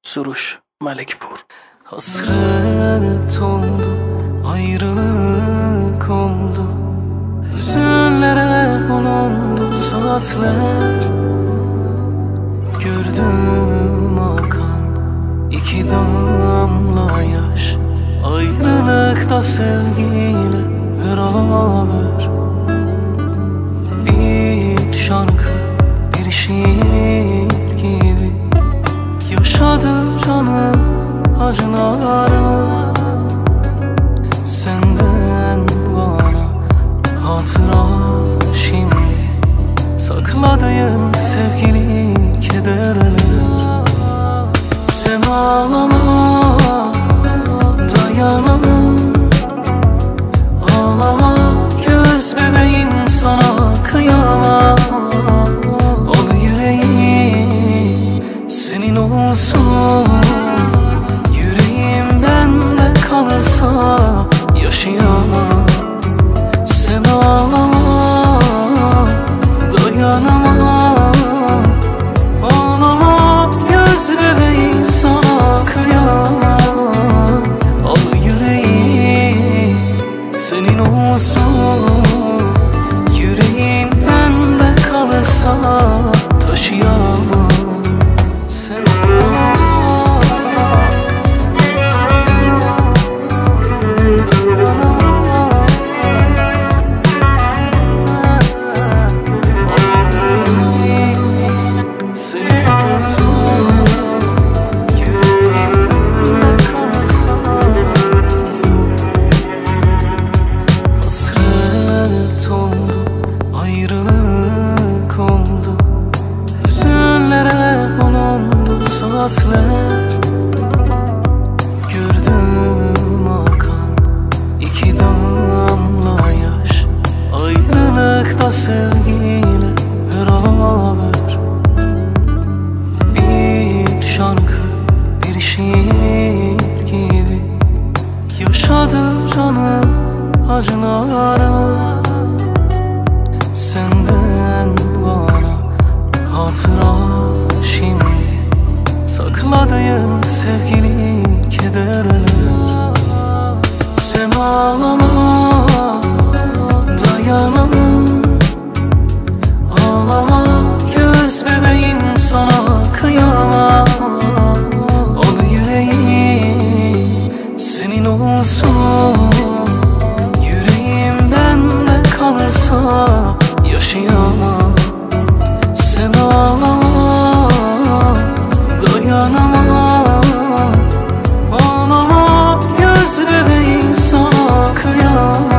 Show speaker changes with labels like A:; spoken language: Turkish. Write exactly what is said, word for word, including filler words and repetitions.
A: Suruş, Malikpur.
B: Hasret oldu, ayrılık oldu, hüzünlere bulundu saatler. Gördüm akan iki damla yaş, ayrılıkta sevgiyle beraber. Bir şarkı, bir şiir gibi yaşadım canım acılara. Senden bana hatıra şimdi, sakladığım sevgili kederler. Sen ağlama, dayanamam. Ağlama göz bebeğim, sana kıyamam. Ol yüreğim senin olsun, yüreğimden de kalırsa yaşayamam. Sen ağlama, dayanamam. Ağlama göz bebeğim, sana kıyamam. Al yüreğim senin olsun, yüreğinden de kalırsa taşıyamam. Sen saatler. Gördüm akan iki damla yaş, ayrılıkta sevgiyle beraber. Bir şarkı, bir şiir gibi yaşadım canım acılara. Senden bana hatıra şimdi, sakladığım sevgili kederler. Sen ağlama, dayanamam. Ağlama göz bebeğim, sana kıyamam. Ol yüreğim senin olsun, yüreğimden de kalırsa yaşayamam. Sen ağlama, dayanamam. Ağlama göz bebeğim, sana kıyamam.